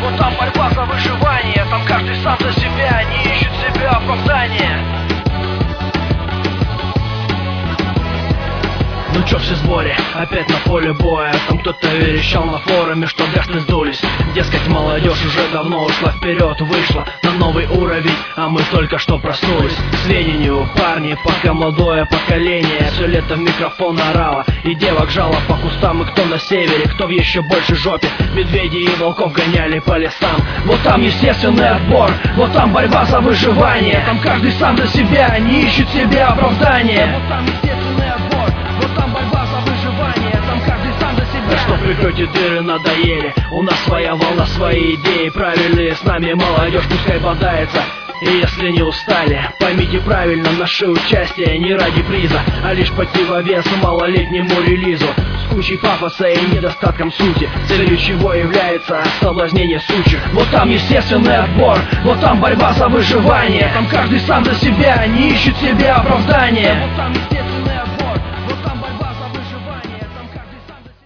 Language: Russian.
Вот там борьба за выживание, там каждый сам за себя, не ищет себе оправдания. Ну чё, все в сборе, опять на поле боя. Там кто-то верещал на форуме, что гасли сдулись. Дескать, молодежь уже давно ушла вперед, вышла на новый уровень, а мы только что проснулись. К сведению, парни, пока молодое поколение все лето в микрофон орало, и девок жало по кустам. И кто на севере, кто в еще большей жопе, медведей и волков гоняли по лесам. Вот там естественный отбор, вот там борьба за выживание. Там каждый сам за себя, не ищет себе оправдания. Вот там естественный отбор, вот там борьба за выживание, там каждый сам за себя. Да что прикройте дыры, надоели, у нас своя волна, свои идеи правильные, с нами молодежь пускай бодается. И если не устали, поймите правильно, наше участие не ради приза, а лишь противовес малолетнему релизу с кучей пафоса и недостатком сути, целью чего является соблазнение сучих. Вот там естественный отбор, вот там борьба за выживание, там каждый сам за себя, не ищет себе оправдания. Вот там